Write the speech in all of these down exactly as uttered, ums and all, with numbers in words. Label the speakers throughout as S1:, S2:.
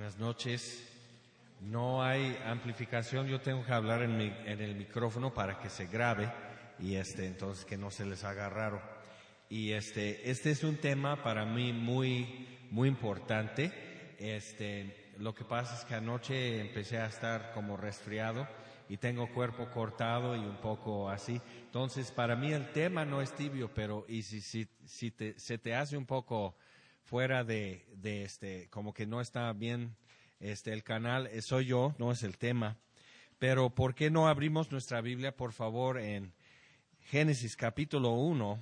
S1: Buenas noches. No hay amplificación, yo tengo que hablar en, mi, en el micrófono para que se grabe y este, entonces que no se les haga raro. Y este, este es un tema para mí muy, muy importante. Este, lo que pasa es que anoche empecé a estar como resfriado y tengo cuerpo cortado y un poco así. Entonces, para mí el tema no es tibio, pero y si, si, si te, se te hace un poco fuera de, de este, como que no está bien este el canal, soy yo, no es el tema. Pero ¿por qué no abrimos nuestra Biblia, por favor, en Génesis capítulo uno?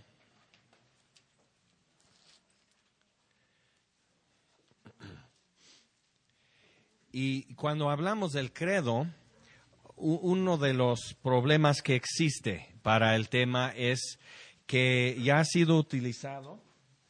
S1: Y cuando hablamos del credo, uno de los problemas que existe para el tema es que ya ha sido utilizado,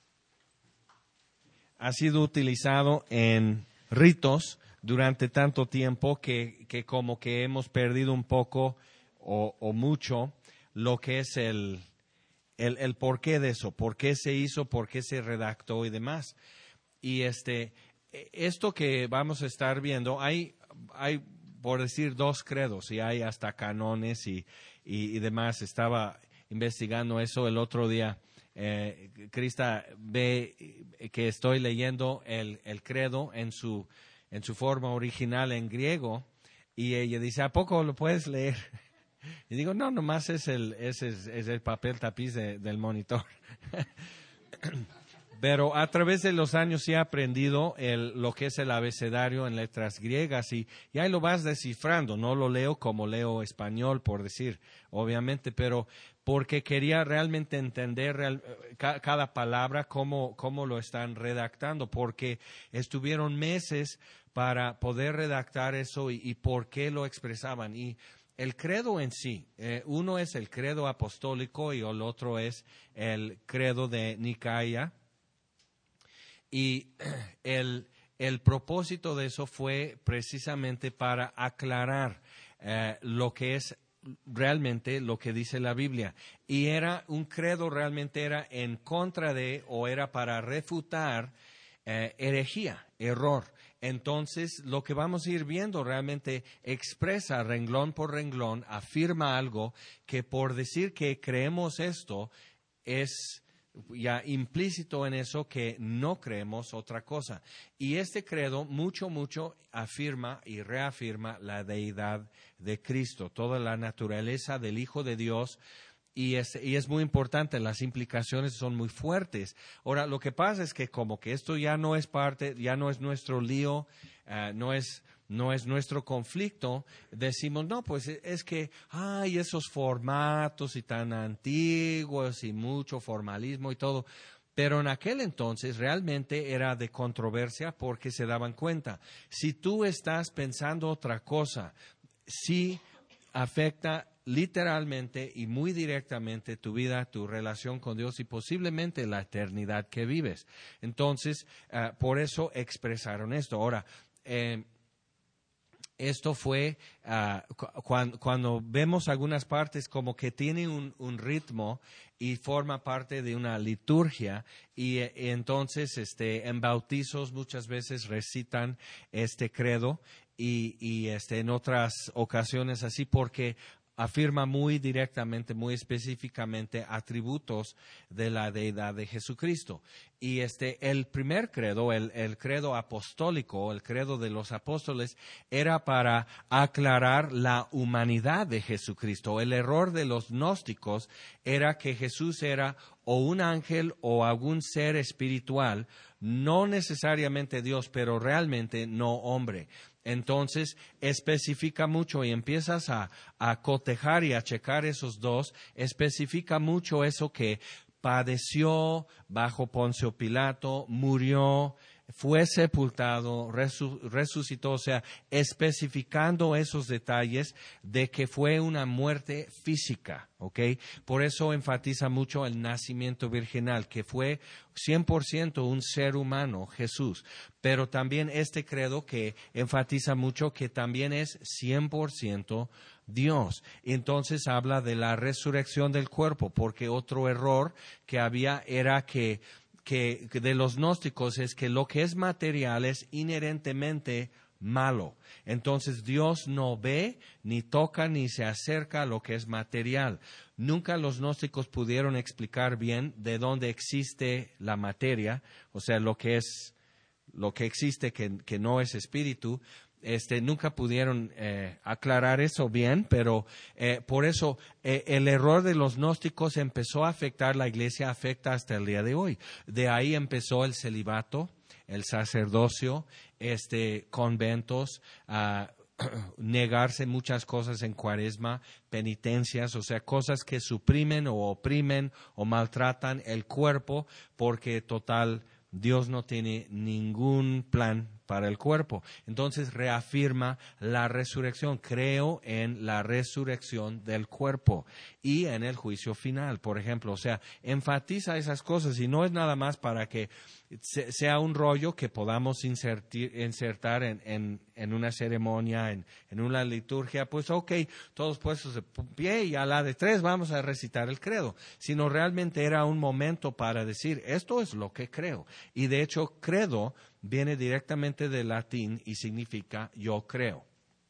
S1: ha sido utilizado en ritos durante tanto tiempo que, que como que hemos perdido un poco o, o mucho lo que es el, el, el porqué de eso, por qué se hizo, por qué se redactó y demás. Y este, esto que vamos a estar viendo, hay, hay por decir dos credos y hay hasta canones y, y, y demás. Estaba investigando eso el otro día. Eh, Krista ve que estoy leyendo el, el credo en su, en su forma original en griego y ella dice, ¿a poco lo puedes leer? Y digo, no, nomás es el, es, es, es el papel tapiz de, del monitor. Pero a través de los años sí he aprendido el, lo que es el abecedario en letras griegas y, y ahí lo vas descifrando. No lo leo como leo español, por decir, obviamente, pero porque quería realmente entender real, ca, cada palabra, cómo, cómo lo están redactando, porque estuvieron meses para poder redactar eso y, y por qué lo expresaban. Y el credo en sí, eh, uno es el credo apostólico y el otro es el credo de Nicaya. Y el, el propósito de eso fue precisamente para aclarar eh, lo que es realmente lo que dice la Biblia. Y era un credo, realmente era en contra de o era para refutar eh, herejía, error. Entonces, lo que vamos a ir viendo realmente expresa renglón por renglón, afirma algo que por decir que creemos esto es ya implícito en eso que no creemos otra cosa. Y este credo mucho, mucho afirma y reafirma la deidad de Cristo, toda la naturaleza del Hijo de Dios, y es, y es muy importante, las implicaciones son muy fuertes. Ahora, lo que pasa es que como que esto ya no es parte, ya no es nuestro lío, uh, no es... no es nuestro conflicto, decimos, no, pues es que hay esos formatos y tan antiguos y mucho formalismo y todo. Pero en aquel entonces realmente era de controversia porque se daban cuenta. Si tú estás pensando otra cosa, sí afecta literalmente y muy directamente tu vida, tu relación con Dios y posiblemente la eternidad que vives. Entonces, uh, por eso expresaron esto. Ahora, eh, Esto fue uh, cu- cuando, cuando vemos algunas partes como que tiene un, un ritmo y forma parte de una liturgia y, y entonces este, en bautizos muchas veces recitan este credo y, y este, en otras ocasiones así porque afirma muy directamente, muy específicamente atributos de la deidad de Jesucristo. Y este, el primer credo, el, el credo apostólico, el credo de los apóstoles, era para aclarar la humanidad de Jesucristo. El error de los gnósticos era que Jesús era o un ángel o algún ser espiritual, no necesariamente Dios, pero realmente no hombre. Entonces, especifica mucho y empiezas a, a cotejar y a checar esos dos, especifica mucho eso que padeció bajo Poncio Pilato, murió, fue sepultado, resu- resucitó, o sea, especificando esos detalles de que fue una muerte física, ¿ok? Por eso enfatiza mucho el nacimiento virginal, que fue cien por ciento un ser humano, Jesús, pero también este credo que enfatiza mucho que también es cien por ciento Dios. Entonces habla de la resurrección del cuerpo, porque otro error que había era que que, que de los gnósticos es que lo que es material es inherentemente malo. Entonces Dios no ve, ni toca, ni se acerca a lo que es material. Nunca los gnósticos pudieron explicar bien de dónde existe la materia, o sea, lo que es, lo que existe que, que no es espíritu. Este, nunca pudieron eh, aclarar eso bien, pero eh, por eso eh, el error de los gnósticos empezó a afectar la iglesia, afecta hasta el día de hoy. De ahí empezó el celibato, el sacerdocio, este, conventos, uh, negarse muchas cosas en Cuaresma, penitencias, o sea, cosas que suprimen o oprimen o maltratan el cuerpo, porque total, Dios no tiene ningún plan para el cuerpo. Entonces reafirma la resurrección. Creo en la resurrección del cuerpo y en el juicio final, por ejemplo. O sea, enfatiza esas cosas y no es nada más para que sea un rollo que podamos insertir, insertar en, en, en una ceremonia, en, en una liturgia. Pues ok, todos puestos de pie y a la de tres vamos a recitar el credo. Sino realmente era un momento para decir, esto es lo que creo. Y de hecho, credo viene directamente del latín y significa yo creo.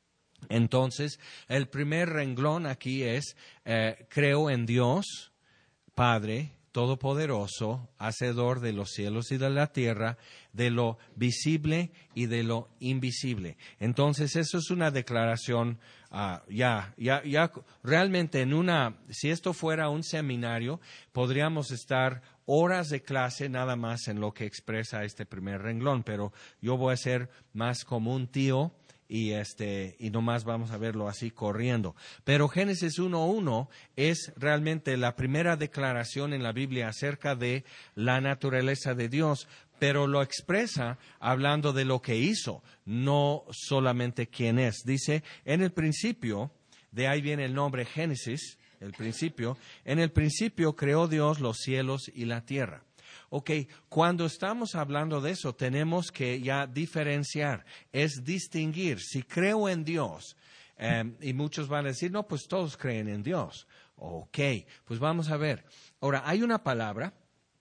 S1: Entonces, el primer renglón aquí es, eh, creo en Dios, Padre Todopoderoso, Hacedor de los cielos y de la tierra, de lo visible y de lo invisible. Entonces, eso es una declaración, uh, ya, ya, ya, realmente en una, si esto fuera un seminario, podríamos estar horas de clase nada más en lo que expresa este primer renglón, pero yo voy a ser más como un tío y este y nomás vamos a verlo así corriendo. Pero Génesis uno uno es realmente la primera declaración en la Biblia acerca de la naturaleza de Dios, pero lo expresa hablando de lo que hizo, no solamente quién es. Dice, en el principio, de ahí viene el nombre Génesis, el principio, en el principio creó Dios los cielos y la tierra. Ok, cuando estamos hablando de eso, tenemos que ya diferenciar, es distinguir. Si creo en Dios, eh, y muchos van a decir, no, pues todos creen en Dios. Ok, pues vamos a ver. Ahora, hay una palabra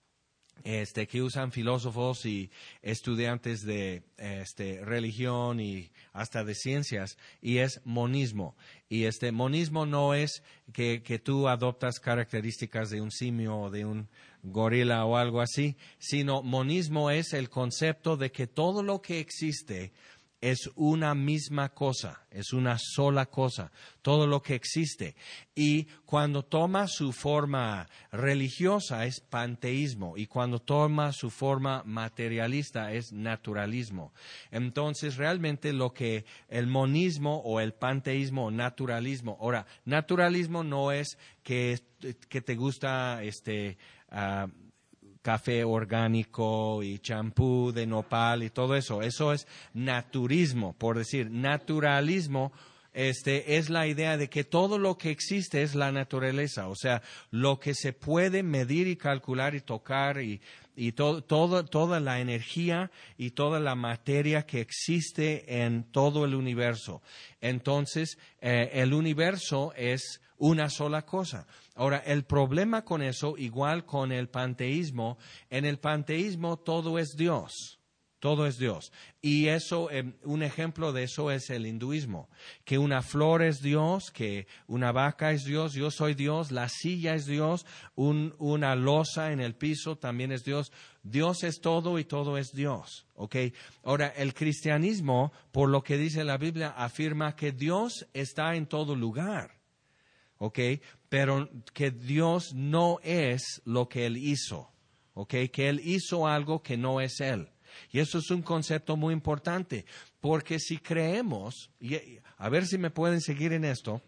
S1: este, que usan filósofos y estudiantes de este, religión y hasta de ciencias, y es monismo. Y este monismo no es que, que tú adoptas características de un simio o de un gorila o algo así, sino monismo es el concepto de que todo lo que existe es una misma cosa, es una sola cosa, todo lo que existe. Y cuando toma su forma religiosa es panteísmo, y cuando toma su forma materialista es naturalismo. Entonces, realmente lo que el monismo o el panteísmo o naturalismo, ahora, naturalismo no es que, que te gusta este uh, café orgánico y champú de nopal y todo eso. Eso es naturismo, por decir. Naturalismo este, es la idea de que todo lo que existe es la naturaleza. O sea, lo que se puede medir y calcular y tocar y, y to, todo, toda la energía y toda la materia que existe en todo el universo. Entonces, eh, el universo es una sola cosa. Ahora, el problema con eso, igual con el panteísmo, en el panteísmo todo es Dios, todo es Dios. Y eso, eh, un ejemplo de eso es el hinduismo, que una flor es Dios, que una vaca es Dios, yo soy Dios, la silla es Dios, un, una losa en el piso también es Dios. Dios es todo y todo es Dios, ¿ok? Ahora, el cristianismo, por lo que dice la Biblia, afirma que Dios está en todo lugar. ¿Ok? Pero que Dios no es lo que Él hizo, ¿ok? Que Él hizo algo que no es Él. Y eso es un concepto muy importante, porque si creemos, y a ver si me pueden seguir en esto,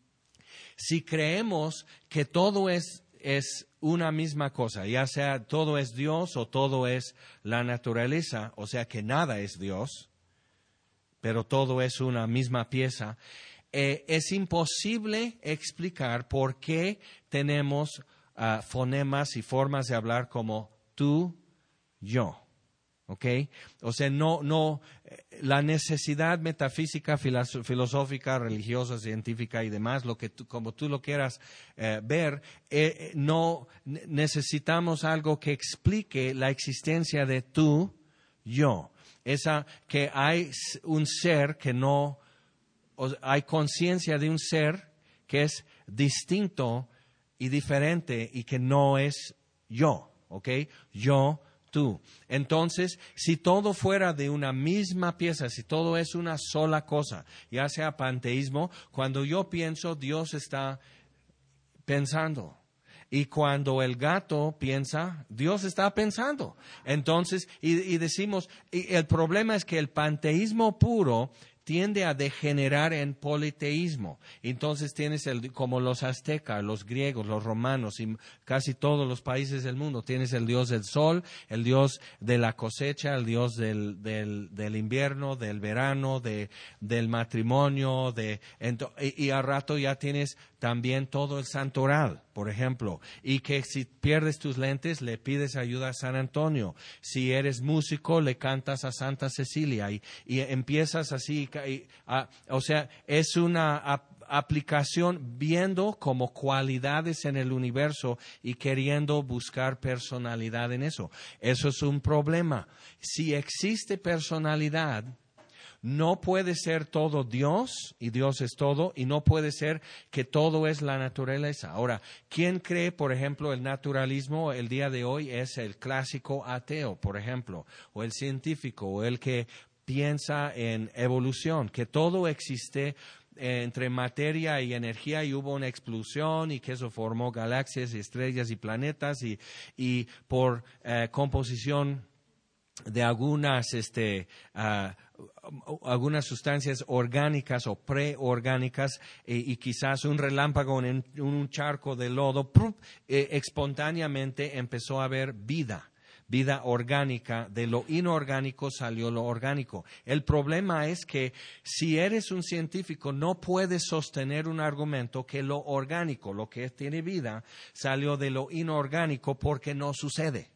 S1: si creemos que todo es, es una misma cosa, ya sea todo es Dios o todo es la naturaleza, o sea que nada es Dios, pero todo es una misma pieza, Eh, es imposible explicar por qué tenemos uh, fonemas y formas de hablar como tú, yo. ¿ok? O sea, no, no, la necesidad metafísica, filosófica, religiosa, científica y demás, lo que tú, como tú lo quieras eh, ver, eh, no necesitamos algo que explique la existencia de tú, yo. Esa, que hay un ser que no, o, hay conciencia de un ser que es distinto y diferente y que no es yo, ¿ok? Yo, tú. Entonces, si todo fuera de una misma pieza, si todo es una sola cosa, ya sea panteísmo, cuando yo pienso, Dios está pensando. Y cuando el gato piensa, Dios está pensando. Entonces, y, y decimos, y el problema es que el panteísmo puro tiende a degenerar en politeísmo. Entonces tienes el, como los aztecas, los griegos, los romanos y casi todos los países del mundo. Tienes el dios del sol, el dios de la cosecha, el dios del, del, del invierno, del verano, de, del matrimonio. De, ento, y, y al rato ya tienes también todo el santoral, por ejemplo. Y que si pierdes tus lentes, le pides ayuda a San Antonio. Si eres músico, le cantas a Santa Cecilia. Y, y empiezas así. Y, a, o sea, es una a, aplicación viendo como cualidades en el universo y queriendo buscar personalidad en eso. Eso es un problema. Si existe personalidad, no puede ser todo Dios, y Dios es todo, y no puede ser que todo es la naturaleza. Ahora, ¿quién cree, por ejemplo, el naturalismo el día de hoy es el clásico ateo, por ejemplo, o el científico, o el que piensa en evolución, que todo existe entre materia y energía y hubo una explosión y que eso formó galaxias, estrellas y planetas y, y por eh, composición de algunas, este, uh, algunas sustancias orgánicas o preorgánicas y, y quizás un relámpago en un charco de lodo, ¡prum! Eh, espontáneamente empezó a haber vida. Vida orgánica, de lo inorgánico salió lo orgánico. El problema es que si eres un científico no puedes sostener un argumento que lo orgánico, lo que tiene vida, salió de lo inorgánico porque no sucede.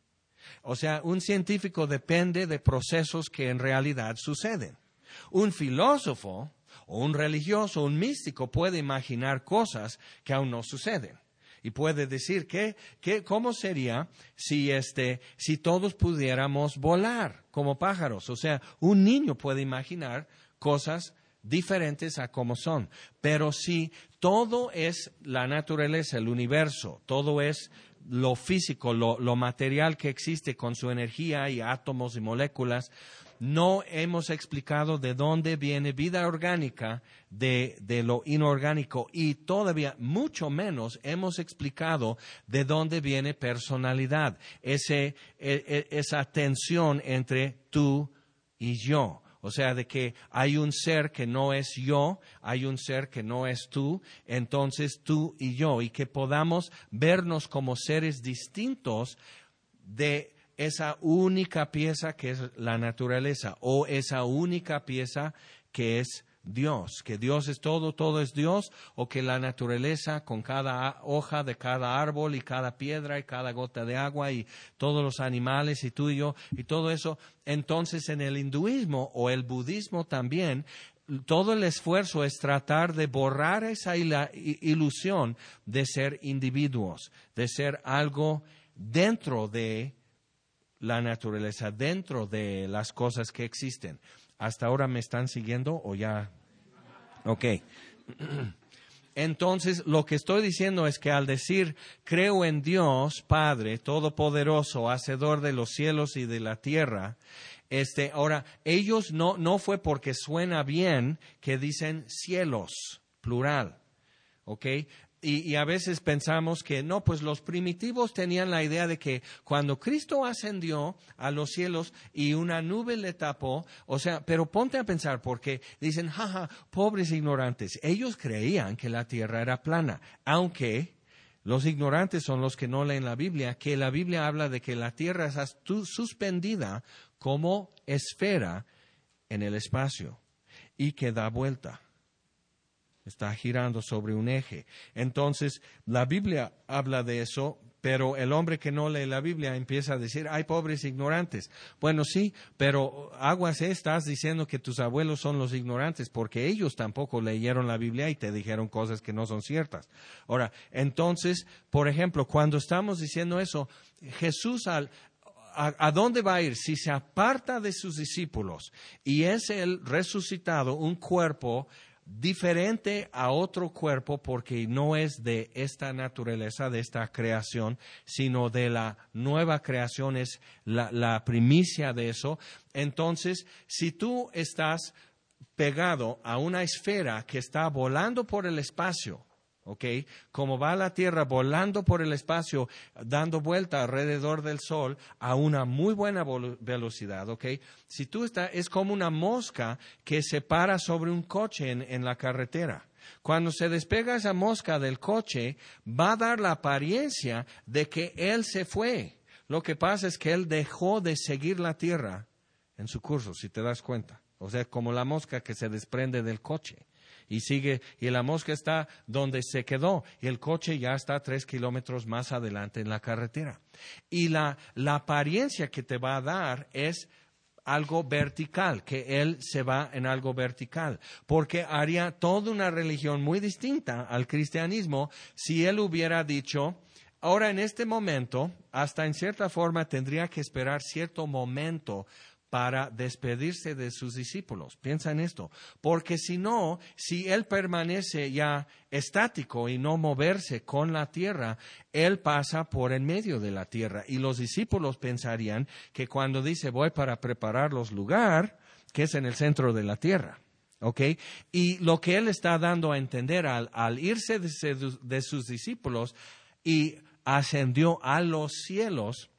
S1: O sea, un científico depende de procesos que en realidad suceden. Un filósofo o un religioso, un místico puede imaginar cosas que aún no suceden. Y puede decir que, que cómo sería si este, si todos pudiéramos volar como pájaros. O sea, un niño puede imaginar cosas diferentes a como son. Pero si todo es la naturaleza, el universo, todo es lo físico, lo, lo material que existe con su energía y átomos y moléculas, no hemos explicado de dónde viene vida orgánica de, de lo inorgánico y todavía mucho menos hemos explicado de dónde viene personalidad, ese, e, esa tensión entre tú y yo. O sea, de que hay un ser que no es yo, hay un ser que no es tú, entonces tú y yo, y que podamos vernos como seres distintos de esa única pieza que es la naturaleza o esa única pieza que es Dios, que Dios es todo, todo es Dios, o que la naturaleza con cada hoja de cada árbol y cada piedra y cada gota de agua y todos los animales y tú y yo y todo eso. Entonces en el hinduismo o el budismo también, todo el esfuerzo es tratar de borrar esa ilusión de ser individuos, de ser algo dentro de la naturaleza, dentro de las cosas que existen. ¿Hasta ahora me están siguiendo o ya? Ok. Entonces, lo que estoy diciendo es que al decir, creo en Dios, Padre, Todopoderoso, Hacedor de los cielos y de la tierra, este, ahora, ellos no, no fue porque suena bien que dicen cielos, plural, ¿ok? Y, y a veces pensamos que no, pues los primitivos tenían la idea de que cuando Cristo ascendió a los cielos y una nube le tapó, o sea, pero ponte a pensar porque dicen, jaja, pobres ignorantes. Ellos creían que la tierra era plana, aunque los ignorantes son los que no leen la Biblia, que la Biblia habla de que la tierra está suspendida como esfera en el espacio y que da vuelta. Está girando sobre un eje. Entonces, la Biblia habla de eso, pero el hombre que no lee la Biblia empieza a decir, ay, pobres ignorantes. Bueno, sí, pero aguas, ¿eh? Estás diciendo que tus abuelos son los ignorantes, porque ellos tampoco leyeron la Biblia y te dijeron cosas que no son ciertas. Ahora, entonces, por ejemplo, cuando estamos diciendo eso, Jesús al... ¿A, ¿A dónde va a ir? Si se aparta de sus discípulos y es el resucitado, un cuerpo diferente a otro cuerpo, porque no es de esta naturaleza, de esta creación, sino de la nueva creación, es la, la primicia de eso. Entonces, si tú estás pegado a una esfera que está volando por el espacio, ¿ok? Como va la Tierra volando por el espacio, dando vuelta alrededor del Sol a una muy buena velocidad, ¿ok? Si tú estás, es como una mosca que se para sobre un coche en, en la carretera. Cuando se despega esa mosca del coche, va a dar la apariencia de que él se fue. Lo que pasa es que él dejó de seguir la Tierra en su curso, si te das cuenta. O sea, como la mosca que se desprende del coche. Y sigue, y la mosca está donde se quedó, y el coche ya está tres kilómetros más adelante en la carretera. Y la, la apariencia que te va a dar es algo vertical, que él se va en algo vertical, porque haría toda una religión muy distinta al cristianismo si él hubiera dicho, ahora en este momento, hasta en cierta forma tendría que esperar cierto momento para despedirse de sus discípulos. Piensa en esto, porque si no, si él permanece ya estático y no moverse con la tierra, él pasa por en medio de la tierra y los discípulos pensarían que cuando dice voy para prepararlos lugar, que es en el centro de la tierra. ¿Ok? Y lo que él está dando a entender al, al irse de, de sus discípulos y ascendió a los cielos,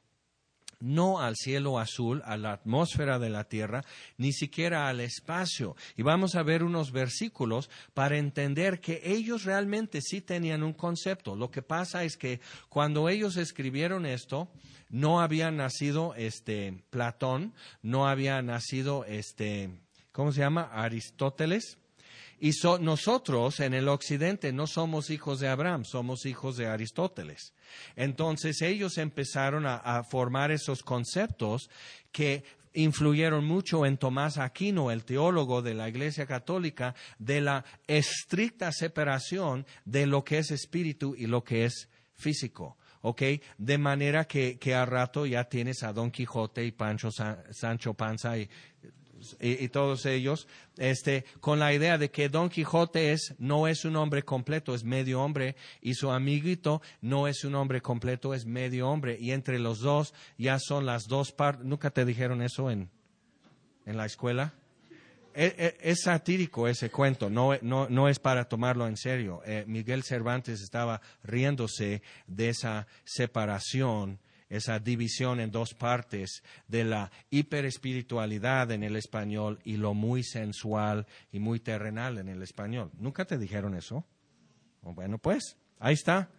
S1: no al cielo azul, a la atmósfera de la tierra, ni siquiera al espacio. Y vamos a ver unos versículos para entender que ellos realmente sí tenían un concepto. Lo que pasa es que cuando ellos escribieron esto, no había nacido este Platón, no había nacido este, ¿cómo se llama? Aristóteles. Y so, nosotros en el occidente no somos hijos de Abraham, somos hijos de Aristóteles. Entonces ellos empezaron a, a formar esos conceptos que influyeron mucho en Tomás Aquino, el teólogo de la Iglesia Católica, de la estricta separación de lo que es espíritu y lo que es físico. ¿Ok? De manera que, que a rato ya tienes a Don Quijote y Pancho, San, Sancho Panza y... Y, y todos ellos, este, con la idea de que Don Quijote es, no es un hombre completo, es medio hombre, y su amiguito no es un hombre completo, es medio hombre, y entre los dos ya son las dos partes. ¿Nunca te dijeron eso en, en la escuela? Es, es, es satírico ese cuento, no, no, no es para tomarlo en serio. Eh, Miguel Cervantes estaba riéndose de esa separación, esa división en dos partes de la hiperespiritualidad en el español y lo muy sensual y muy terrenal en el español. ¿Nunca te dijeron eso? Bueno, pues, ahí está.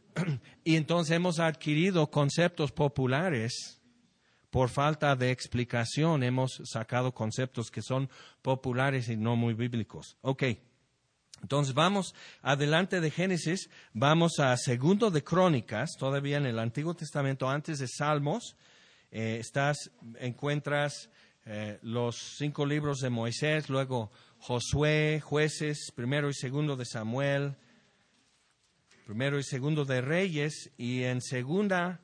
S1: Y entonces hemos adquirido conceptos populares por falta de explicación. Hemos sacado conceptos que son populares y no muy bíblicos. Ok. Entonces vamos adelante de Génesis, vamos a Segundo de Crónicas, todavía en el Antiguo Testamento, antes de Salmos, eh, estás, encuentras eh, los cinco libros de Moisés, luego Josué, Jueces, primero y segundo de Samuel, primero y segundo de Reyes, y en segunda,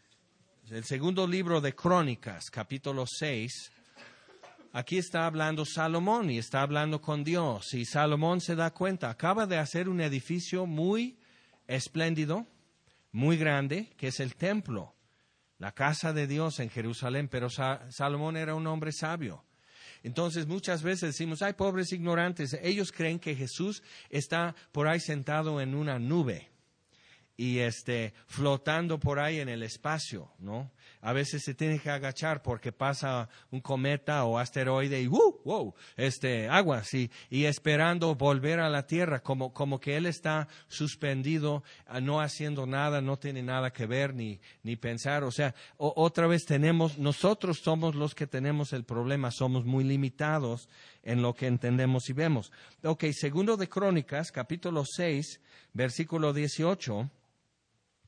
S1: el segundo libro de Crónicas, capítulo seis, aquí está hablando Salomón y está hablando con Dios. Y Salomón se da cuenta, acaba de hacer un edificio muy espléndido, muy grande, que es el templo, la casa de Dios en Jerusalén. Pero Sa- Salomón era un hombre sabio. Entonces muchas veces decimos, ay, pobres ignorantes. Ellos creen que Jesús está por ahí sentado en una nube y este, flotando por ahí en el espacio, ¿no? A veces se tiene que agachar porque pasa un cometa o asteroide y ¡wow! wow este, aguas y, y esperando volver a la Tierra, como, como que Él está suspendido, no haciendo nada, no tiene nada que ver ni, ni pensar. O sea, o, otra vez tenemos, nosotros somos los que tenemos el problema, somos muy limitados en lo que entendemos y vemos. Ok, segundo de Crónicas, capítulo seis, versículo dieciocho.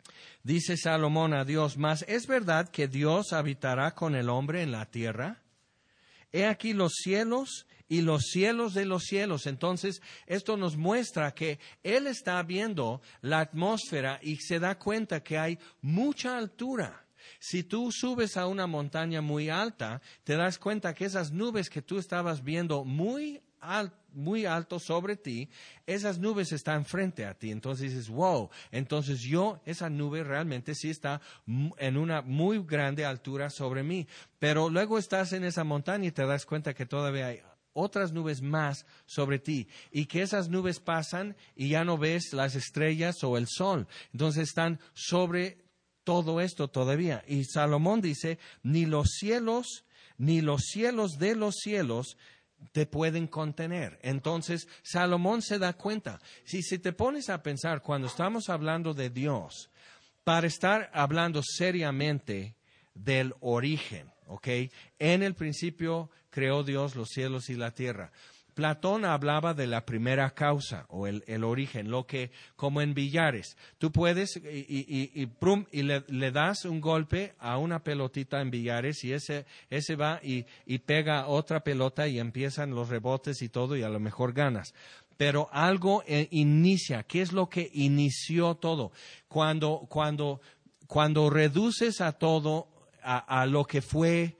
S1: Dice Salomón a Dios, mas ¿es verdad que Dios habitará con el hombre en la tierra? He aquí los cielos y los cielos de los cielos. Entonces, esto nos muestra que Él está viendo la atmósfera y se da cuenta que hay mucha altura. Si tú subes a una montaña muy alta, te das cuenta que esas nubes que tú estabas viendo muy alto, muy alto sobre ti, esas nubes están frente a ti. Entonces dices, wow, entonces yo, esa nube realmente sí está en una muy grande altura sobre mí. Pero luego estás en esa montaña y te das cuenta que todavía hay otras nubes más sobre ti, y que esas nubes pasan y ya no ves las estrellas o el sol. Entonces están sobre todo esto todavía. Y Salomón dice, ni los cielos, ni los cielos de los cielos te pueden contener. Entonces, Salomón se da cuenta. Si, si te pones a pensar, cuando estamos hablando de Dios, para estar hablando seriamente del origen, ¿ok? En el principio creó Dios los cielos y la tierra. Platón hablaba de la primera causa o el, el origen, lo que, como en billares, tú puedes y, y, y, prum, y le, le das un golpe a una pelotita en billares y ese, ese va y, y pega otra pelota y empiezan los rebotes y todo y a lo mejor ganas. Pero algo eh, inicia. ¿Qué es lo que inició todo? Cuando, cuando, cuando reduces a todo a, a lo que fue,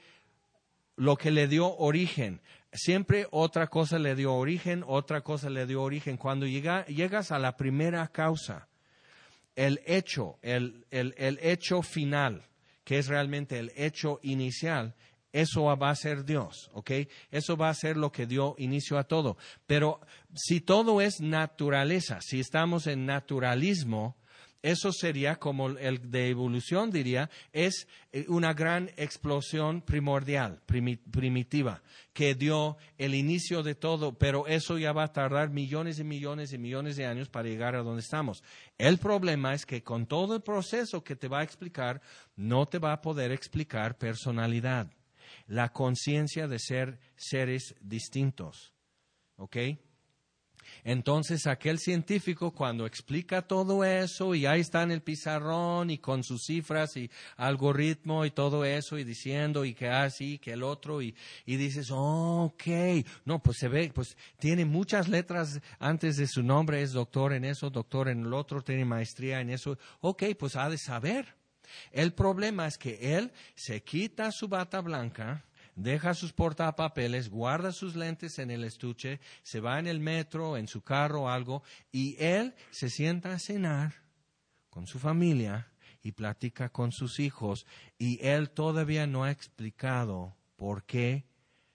S1: lo que le dio origen. Siempre otra cosa le dio origen, otra cosa le dio origen. Cuando llega, llegas a la primera causa, el hecho, el, el, el hecho final, que es realmente el hecho inicial, eso va a ser Dios, ¿ok? Eso va a ser lo que dio inicio a todo. Pero si todo es naturaleza, si estamos en naturalismo, eso sería, como el de evolución diría, es una gran explosión primordial, primitiva, que dio el inicio de todo, pero eso ya va a tardar millones y millones y millones de años para llegar a donde estamos. El problema es que con todo el proceso que te va a explicar, no te va a poder explicar personalidad, la conciencia de ser seres distintos, ¿ok? Entonces aquel científico, cuando explica todo eso y ahí está en el pizarrón y con sus cifras y algoritmo y todo eso y diciendo y que así, que el otro y, y dices, oh, ok, no, pues se ve, pues tiene muchas letras antes de su nombre, es doctor en eso, doctor en el otro, tiene maestría en eso, ok, pues ha de saber. El problema es que él se quita su bata blanca, deja sus portapapeles, guarda sus lentes en el estuche, se va en el metro, en su carro o algo, y él se sienta a cenar con su familia y platica con sus hijos, y él todavía no ha explicado por qué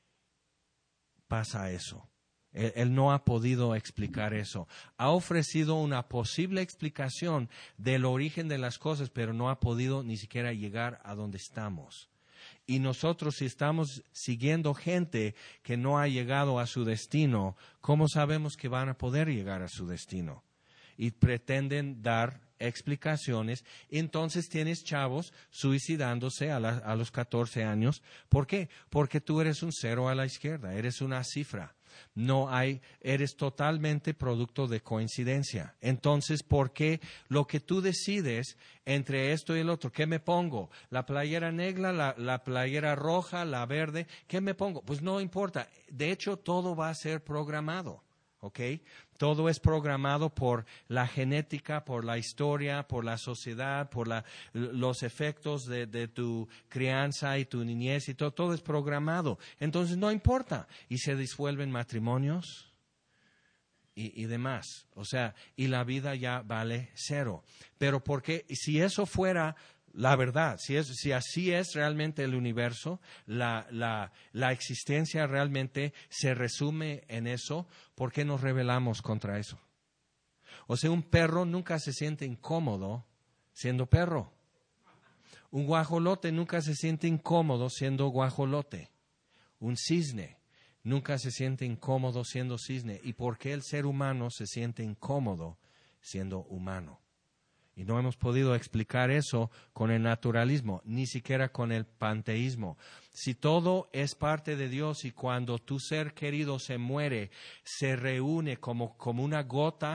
S1: pasa eso. Él, él no ha podido explicar eso. Ha ofrecido una posible explicación del origen de las cosas, pero no ha podido ni siquiera llegar a donde estamos. Y nosotros, si estamos siguiendo gente que no ha llegado a su destino, ¿cómo sabemos que van a poder llegar a su destino? Y pretenden dar explicaciones. Entonces tienes chavos suicidándose a, la, a los catorce años. ¿Por qué? Porque tú eres un cero a la izquierda, eres una cifra. No hay, eres totalmente producto de coincidencia. Entonces, ¿por qué lo que tú decides entre esto y el otro? ¿Qué me pongo? ¿La playera negra, la, la playera roja, la verde? ¿Qué me pongo? Pues no importa. De hecho, todo va a ser programado. ¿Ok? Todo es programado por la genética, por la historia, por la sociedad, por la, los efectos de, de tu crianza y tu niñez y todo, todo es programado. Entonces no importa. Y se disuelven matrimonios y, y demás. O sea, y la vida ya vale cero. Pero porque si eso fuera la verdad, si, es, si así es realmente el universo, la, la, la existencia realmente se resume en eso, ¿por qué nos rebelamos contra eso? O sea, un perro nunca se siente incómodo siendo perro. Un guajolote nunca se siente incómodo siendo guajolote. Un cisne nunca se siente incómodo siendo cisne. ¿Y por qué el ser humano se siente incómodo siendo humano? Y no hemos podido explicar eso con el naturalismo, ni siquiera con el panteísmo. Si todo es parte de Dios y cuando tu ser querido se muere, se reúne como, como una gota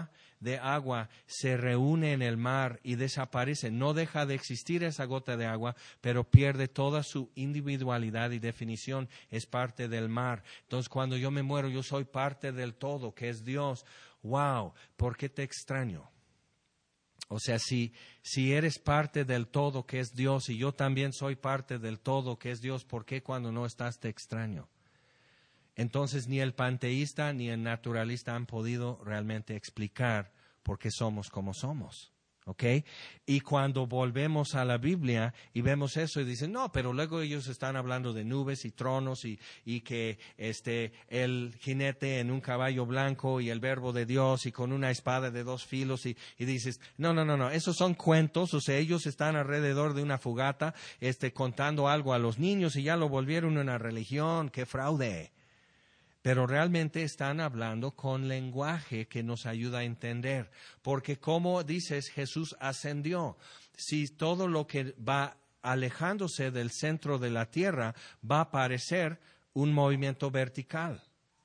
S1: de agua se reúne en el mar y desaparece. No deja de existir esa gota de agua, pero pierde toda su individualidad y definición. Es parte del mar. Entonces, cuando yo me muero, yo soy parte del todo, que es Dios. ¡Wow! ¿Por qué te extraño? O sea, si, si eres parte del todo que es Dios y yo también soy parte del todo que es Dios, ¿por qué cuando no estás te extraño? Entonces ni el panteísta ni el naturalista han podido realmente explicar por qué somos como somos. ¿Ok? Y cuando volvemos a la Biblia y vemos eso y dicen, no, pero luego ellos están hablando de nubes y tronos y, y que este, el jinete en un caballo blanco y el verbo de Dios y con una espada de dos filos y, y dices, no, no, no, no, esos son cuentos, o sea, ellos están alrededor de una fogata este, contando algo a los niños y ya lo volvieron una religión, qué fraude. Pero realmente están hablando con lenguaje que nos ayuda a entender. Porque como dices, Jesús ascendió. Si todo lo que va alejándose del centro de la tierra va a parecer un movimiento vertical.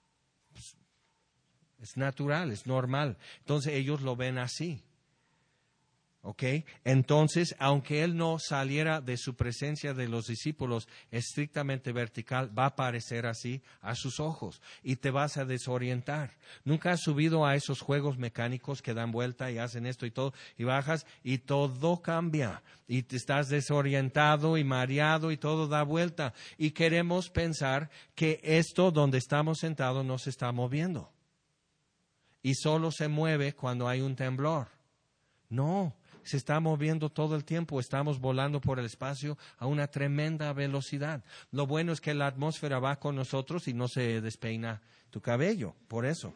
S1: Es natural, es normal. Entonces ellos lo ven así. ¿Ok? Entonces, aunque Él no saliera de su presencia de los discípulos estrictamente vertical, va a parecer así a sus ojos y te vas a desorientar. ¿Nunca has subido a esos juegos mecánicos que dan vuelta y hacen esto y todo y bajas y todo cambia y te estás desorientado y mareado y todo da vuelta y queremos pensar que esto donde estamos sentados no se está moviendo y solo se mueve cuando hay un temblor? No. Se está moviendo todo el tiempo, estamos volando por el espacio a una tremenda velocidad. Lo bueno es que la atmósfera va con nosotros y no se despeina tu cabello, por eso.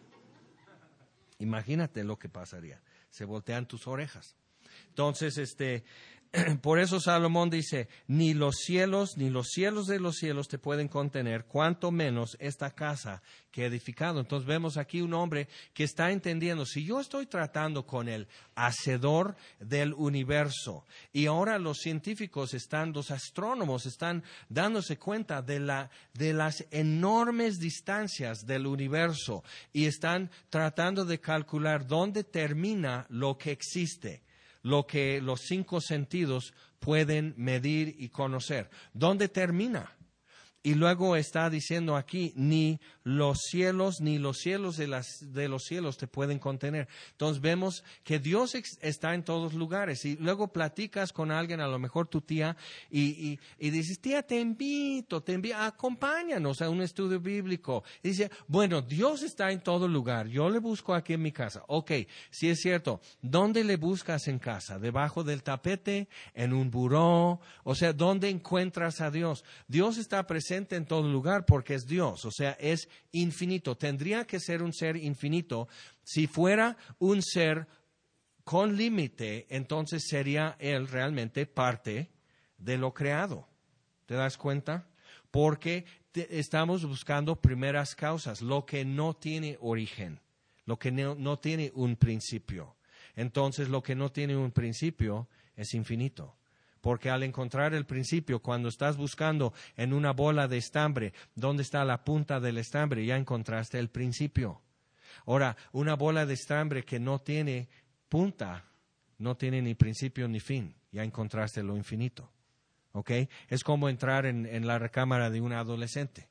S1: Imagínate lo que pasaría, se voltean tus orejas. Entonces, este, por eso Salomón dice, ni los cielos, ni los cielos de los cielos te pueden contener, cuanto menos esta casa que he edificado. Entonces vemos aquí un hombre que está entendiendo, si yo estoy tratando con el hacedor del universo, y ahora los científicos están, los astrónomos están dándose cuenta de la, de las enormes distancias del universo, y están tratando de calcular dónde termina lo que existe, lo que los cinco sentidos pueden medir y conocer. ¿Dónde termina? Y luego está diciendo aquí, ni los cielos, ni los cielos de, las, de los cielos te pueden contener. Entonces vemos que Dios ex, está en todos lugares. Y luego platicas con alguien, a lo mejor tu tía, y, y, y dices, tía, te invito, te invito, acompáñanos a un estudio bíblico. Y dice, bueno, Dios está en todo lugar, yo le busco aquí en mi casa. Ok, sí es cierto. ¿Dónde le buscas en casa? ¿Debajo del tapete? ¿En un buró? O sea, ¿dónde encuentras a Dios? Dios está presente en todo lugar porque es Dios, o sea, es infinito. Tendría que ser un ser infinito. Si fuera un ser con límite, entonces sería Él realmente parte de lo creado. ¿Te das cuenta? Porque te, estamos buscando primeras causas, lo que no tiene origen, lo que no, no tiene un principio. Entonces, lo que no tiene un principio es infinito. Porque al encontrar el principio, cuando estás buscando en una bola de estambre, ¿dónde está la punta del estambre? Ya encontraste el principio. Ahora, una bola de estambre que no tiene punta, no tiene ni principio ni fin. Ya encontraste lo infinito. ¿Ok? Es como entrar en, en la recámara de un adolescente.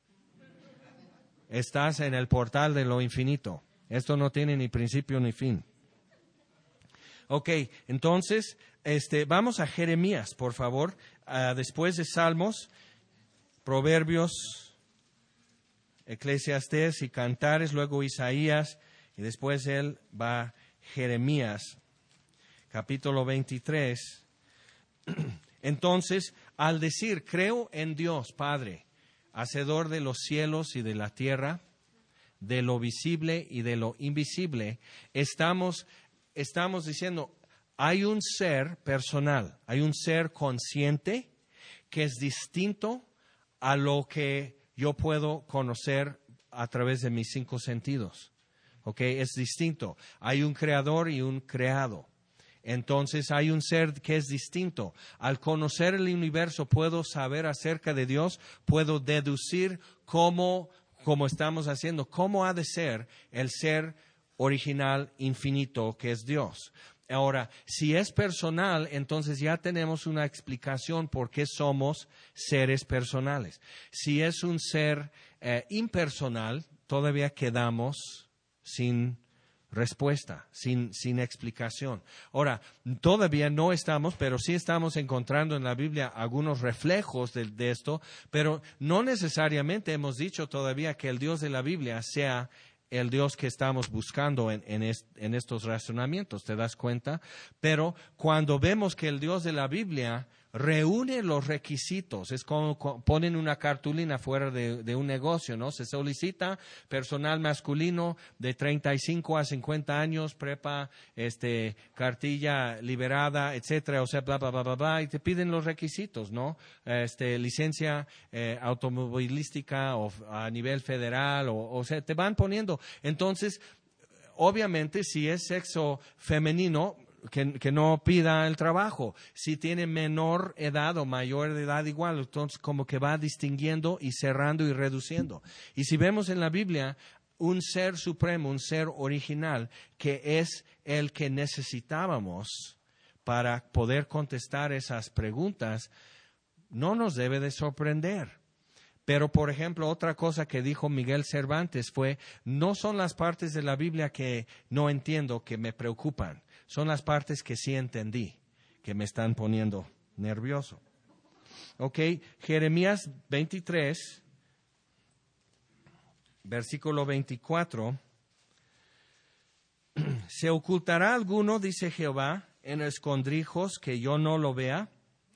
S1: Estás en el portal de lo infinito. Esto no tiene ni principio ni fin. Ok, entonces, este, vamos a Jeremías, por favor. Uh, después de Salmos, Proverbios, Eclesiastés y Cantares, luego Isaías, y después él va a Jeremías, capítulo veintitrés. Entonces, al decir, creo en Dios, Padre, hacedor de los cielos y de la tierra, de lo visible y de lo invisible, estamos... Estamos diciendo, hay un ser personal, hay un ser consciente que es distinto a lo que yo puedo conocer a través de mis cinco sentidos. ¿Ok? Es distinto. Hay un creador y un creado. Entonces hay un ser que es distinto. Al conocer el universo puedo saber acerca de Dios, puedo deducir cómo, como estamos haciendo, cómo ha de ser el ser original, infinito, que es Dios. Ahora, si es personal, entonces ya tenemos una explicación por qué somos seres personales. Si es un ser eh, impersonal, todavía quedamos sin respuesta, sin, sin explicación. Ahora, todavía no estamos, pero sí estamos encontrando en la Biblia algunos reflejos de, de esto, pero no necesariamente hemos dicho todavía que el Dios de la Biblia sea el Dios que estamos buscando en, en, est, en estos razonamientos, ¿te das cuenta? Pero cuando vemos que el Dios de la Biblia reúne los requisitos, es como ponen una cartulina fuera de, de un negocio, ¿no? Se solicita personal masculino de treinta y cinco a cincuenta años, prepa, este, cartilla liberada, etcétera, o sea, bla, bla, bla, bla, bla, y te piden los requisitos, ¿no? Este, licencia eh, automovilística o a nivel federal, o, o sea, te van poniendo. Entonces, obviamente, si es sexo femenino, Que, que no pida el trabajo. Si tiene menor edad o mayor edad, igual. Entonces, como que va distinguiendo y cerrando y reduciendo. Y si vemos en la Biblia un ser supremo, un ser original, que es el que necesitábamos para poder contestar esas preguntas, no nos debe de sorprender. Pero, por ejemplo, otra cosa que dijo Miguel Cervantes fue, no son las partes de la Biblia que no entiendo, que me preocupan. Son las partes que sí entendí, que me están poniendo nervioso. Ok, Jeremías veintitrés, versículo veinticuatro. ¿Se ocultará alguno, dice Jehová, en escondrijos que yo no lo vea?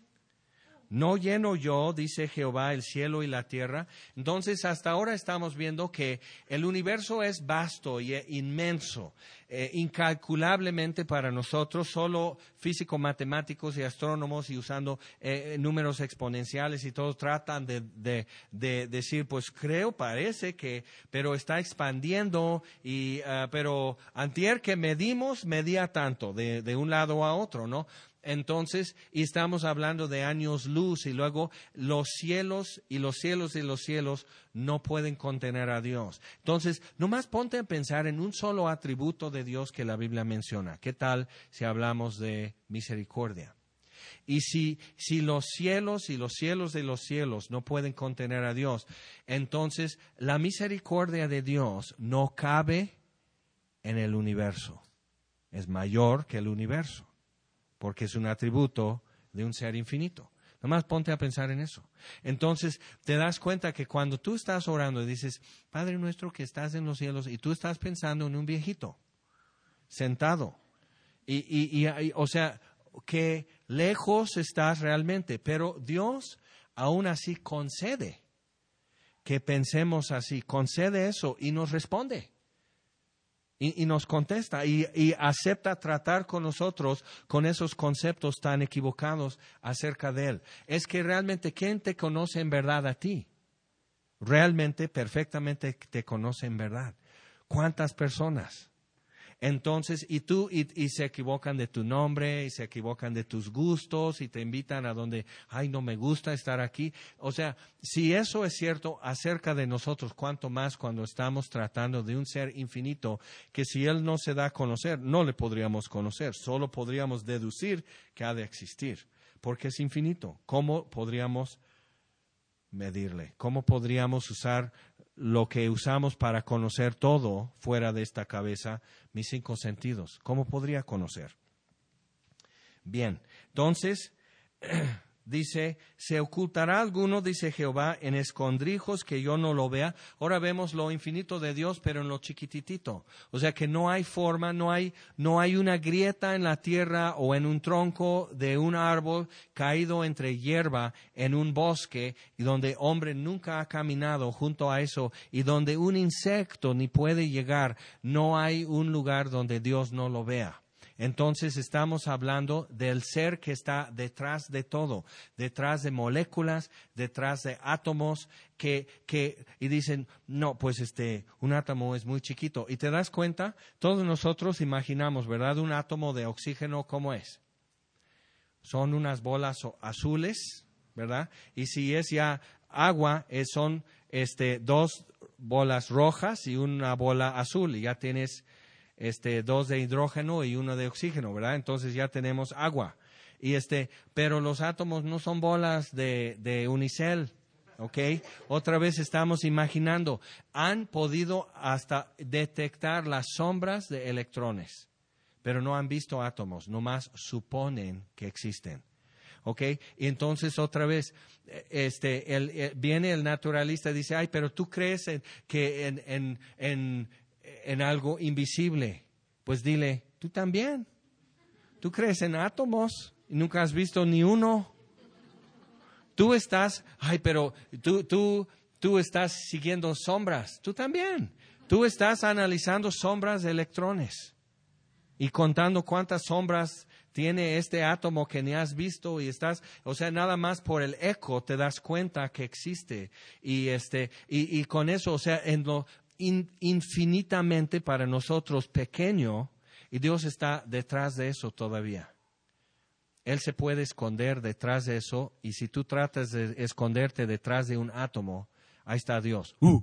S1: ¿No lleno yo, dice Jehová, el cielo y la tierra? Entonces, hasta ahora estamos viendo que el universo es vasto y inmenso, eh, incalculablemente para nosotros, solo físico-matemáticos y astrónomos y usando eh, números exponenciales y todos tratan de, de, de decir, pues creo, parece que, pero está expandiendo, y uh, pero antier que medimos, medía tanto, de, de un lado a otro, ¿no? Entonces, y estamos hablando de años luz, y luego los cielos y los cielos y los cielos no pueden contener a Dios. Entonces, nomás ponte a pensar en un solo atributo de Dios que la Biblia menciona. ¿Qué tal si hablamos de misericordia? Y si, si los cielos y los cielos de los cielos no pueden contener a Dios, entonces la misericordia de Dios no cabe en el universo. Es mayor que el universo, porque es un atributo de un ser infinito. Nomás ponte a pensar en eso. Entonces, te das cuenta que cuando tú estás orando y dices, Padre nuestro que estás en los cielos, y tú estás pensando en un viejito, sentado, y, y, y, y o sea, que lejos estás realmente, pero Dios aún así concede que pensemos así, concede eso y nos responde. Y, y nos contesta y, y acepta tratar con nosotros con esos conceptos tan equivocados acerca de Él. Es que realmente, ¿quién te conoce en verdad a ti? Realmente, perfectamente te conoce en verdad. ¿Cuántas personas? Entonces, y tú, y, y se equivocan de tu nombre, y se equivocan de tus gustos, y te invitan a donde, ay, no me gusta estar aquí. O sea, si eso es cierto acerca de nosotros, cuánto más cuando estamos tratando de un ser infinito, que si Él no se da a conocer, no le podríamos conocer, solo podríamos deducir que ha de existir, porque es infinito. ¿Cómo podríamos medirle? ¿Cómo podríamos usar lo que usamos para conocer todo fuera de esta cabeza, mis cinco sentidos? ¿Cómo podría conocer? Bien, entonces, dice, ¿se ocultará alguno, dice Jehová, en escondrijos que yo no lo vea? Ahora vemos lo infinito de Dios, pero en lo chiquititito. O sea que no hay forma, no hay, no hay una grieta en la tierra o en un tronco de un árbol caído entre hierba en un bosque, y donde hombre nunca ha caminado junto a eso, y donde un insecto ni puede llegar. No hay un lugar donde Dios no lo vea. Entonces estamos hablando del ser que está detrás de todo, detrás de moléculas, detrás de átomos, que, que, y dicen, no, pues este, un átomo es muy chiquito. Y te das cuenta, todos nosotros imaginamos, ¿verdad? Un átomo de oxígeno, ¿cómo es? Son unas bolas azules, ¿verdad? Y si es ya agua, es, son este, dos bolas rojas y una bola azul, y ya tienes este, dos de hidrógeno y uno de oxígeno, ¿verdad? Entonces ya tenemos agua. Y este, pero los átomos no son bolas de, de unicel, ¿ok? Otra vez estamos imaginando, han podido hasta detectar las sombras de electrones, pero no han visto átomos, nomás suponen que existen. ¿Ok? Y entonces otra vez, este, el, el, viene el naturalista y dice, ay, pero tú crees en, que en, en, en, en algo invisible. Pues dile, tú también. Tú crees en átomos y nunca has visto ni uno. Tú estás, ay, pero tú, tú, tú estás siguiendo sombras. Tú también. Tú estás analizando sombras de electrones y contando cuántas sombras tiene este átomo que ni has visto y estás, o sea, nada más por el eco te das cuenta que existe. Y este, y, y con eso, o sea, en lo in, infinitamente para nosotros pequeño, y Dios está detrás de eso todavía. Él se puede esconder detrás de eso, y si tú tratas de esconderte detrás de un átomo, ahí está Dios. ¡Uh!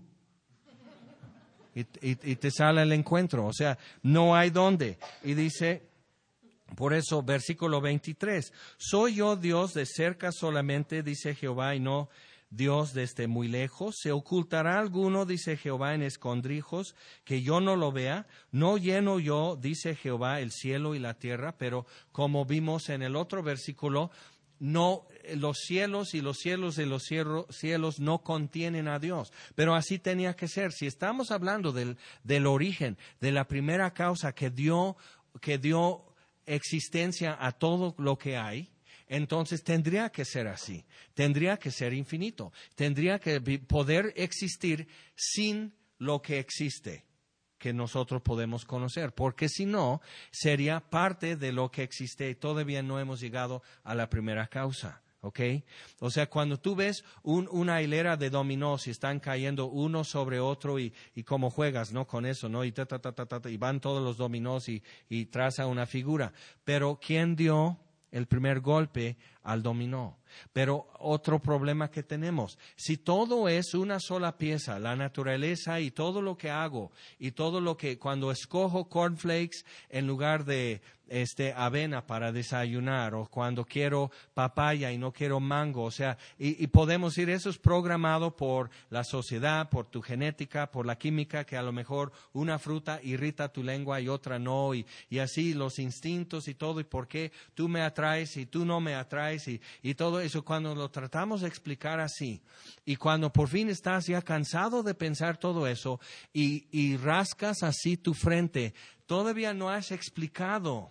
S1: Y, y, y te sale el encuentro, o sea, no hay dónde. Y dice, por eso, versículo veintitrés, ¿soy yo Dios de cerca solamente, dice Jehová, y no Dios desde muy lejos? ¿Se ocultará alguno, dice Jehová, en escondrijos, que yo no lo vea? ¿No lleno yo, dice Jehová, el cielo y la tierra? Pero como vimos en el otro versículo, no, los cielos y los cielos de los cielos, cielos no contienen a Dios. Pero así tenía que ser. Si estamos hablando del, del origen, de la primera causa que dio, que dio existencia a todo lo que hay, entonces tendría que ser así, tendría que ser infinito, tendría que poder existir sin lo que existe, que nosotros podemos conocer, porque si no, sería parte de lo que existe y todavía no hemos llegado a la primera causa. ¿Ok? O sea, cuando tú ves un, una hilera de dominós y están cayendo uno sobre otro y, y como juegas, ¿no? Con eso, ¿no? Y, ta, ta, ta, ta, ta, y van todos los dominós y, y traza una figura. Pero ¿quién dio el primer golpe al dominó? Pero otro problema que tenemos, si todo es una sola pieza, la naturaleza y todo lo que hago y todo lo que, cuando escojo cornflakes en lugar de este avena para desayunar, o cuando quiero papaya y no quiero mango, o sea, y, y podemos decir, eso es programado por la sociedad, por tu genética, por la química, que a lo mejor una fruta irrita tu lengua y otra no, y, y así los instintos y todo, y por qué tú me atraes y tú no me atraes, y, y todo eso, cuando lo tratamos de explicar así, y cuando por fin estás ya cansado de pensar todo eso, y, y rascas así tu frente, todavía no has explicado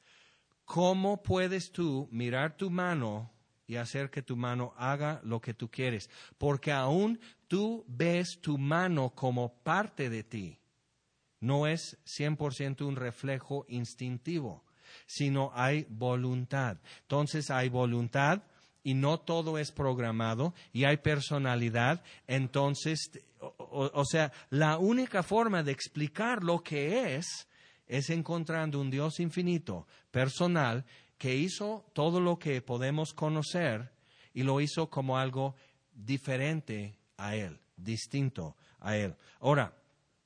S1: cómo puedes tú mirar tu mano y hacer que tu mano haga lo que tú quieres, porque aún tú ves tu mano como parte de ti. No es cien por ciento un reflejo instintivo, sino hay voluntad. Entonces hay voluntad y no todo es programado y hay personalidad. Entonces, o, o sea, la única forma de explicar lo que es es encontrando un Dios infinito, personal, que hizo todo lo que podemos conocer y lo hizo como algo diferente a Él, distinto a Él. Ahora,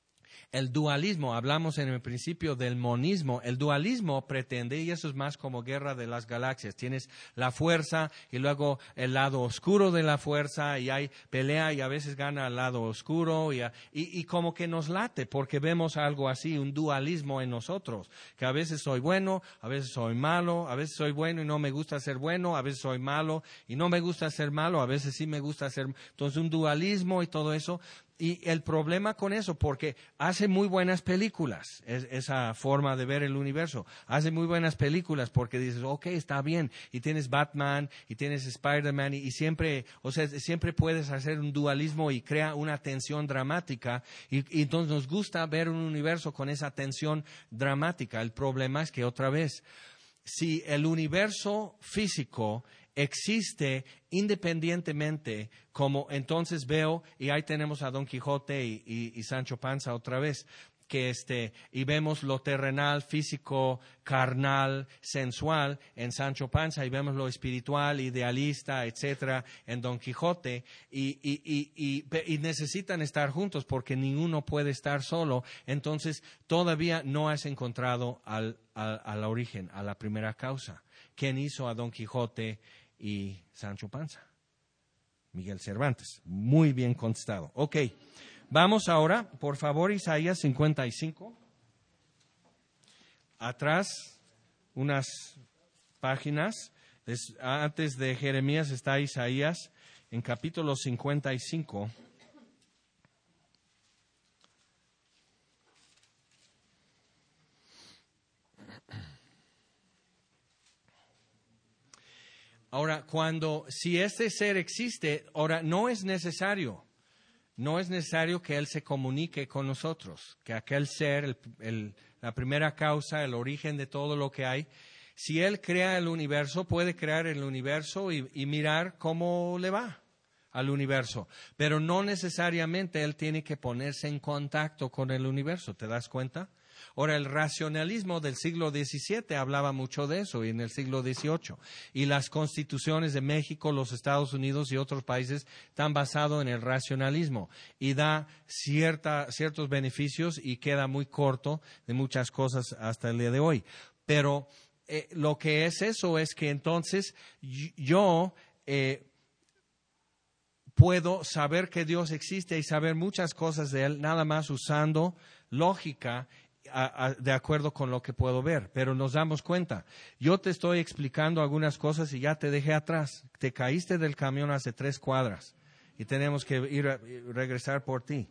S1: el dualismo, hablamos en el principio del monismo, el dualismo pretende, y eso es más como guerra de las galaxias, tienes la fuerza y luego el lado oscuro de la fuerza y hay pelea y a veces gana el lado oscuro y, y, y como que nos late porque vemos algo así, un dualismo en nosotros, que a veces soy bueno, a veces soy malo, a veces soy bueno y no me gusta ser bueno, a veces soy malo y no me gusta ser malo, a veces sí me gusta ser, entonces un dualismo y todo eso. Y el problema con eso, porque hace muy buenas películas, es, esa forma de ver el universo, hace muy buenas películas porque dices, ok, está bien, y tienes Batman, y tienes Spider-Man, y, y siempre, o sea, siempre puedes hacer un dualismo y crea una tensión dramática, y, y entonces nos gusta ver un universo con esa tensión dramática. El problema es que otra vez, si el universo físico existe independientemente, como entonces veo, y ahí tenemos a Don Quijote y, y, y Sancho Panza otra vez, que este, y vemos lo terrenal, físico, carnal, sensual en Sancho Panza, y vemos lo espiritual, idealista, etcétera, en Don Quijote, y, y, y, y, y necesitan estar juntos porque ninguno puede estar solo. Entonces todavía no has encontrado al, al, al origen, a la primera causa. ¿Quién hizo a Don Quijote y Sancho Panza? Miguel Cervantes. Muy bien contestado. Ok, vamos ahora, por favor, Isaías cincuenta y cinco. Atrás, unas páginas. Es, antes de Jeremías está Isaías en capítulo cincuenta y cinco. Ahora, cuando, si este ser existe, ahora no es necesario, no es necesario que Él se comunique con nosotros, que aquel ser, el, el, la primera causa, el origen de todo lo que hay, si Él crea el universo, puede crear el universo y, y mirar cómo le va al universo, pero no necesariamente Él tiene que ponerse en contacto con el universo, ¿te das cuenta? Ahora, el racionalismo del siglo diecisiete hablaba mucho de eso, y en el siglo dieciocho. Y las constituciones de México, los Estados Unidos y otros países están basados en el racionalismo. Y da cierta, ciertos beneficios y queda muy corto de muchas cosas hasta el día de hoy. Pero eh, lo que es eso es que entonces yo eh, puedo saber que Dios existe y saber muchas cosas de Él, nada más usando lógica A, a, de acuerdo con lo que puedo ver, pero nos damos cuenta. Yo te estoy explicando algunas cosas y ya te dejé atrás. Te caíste del camión hace tres cuadras y tenemos que ir a, regresar por ti.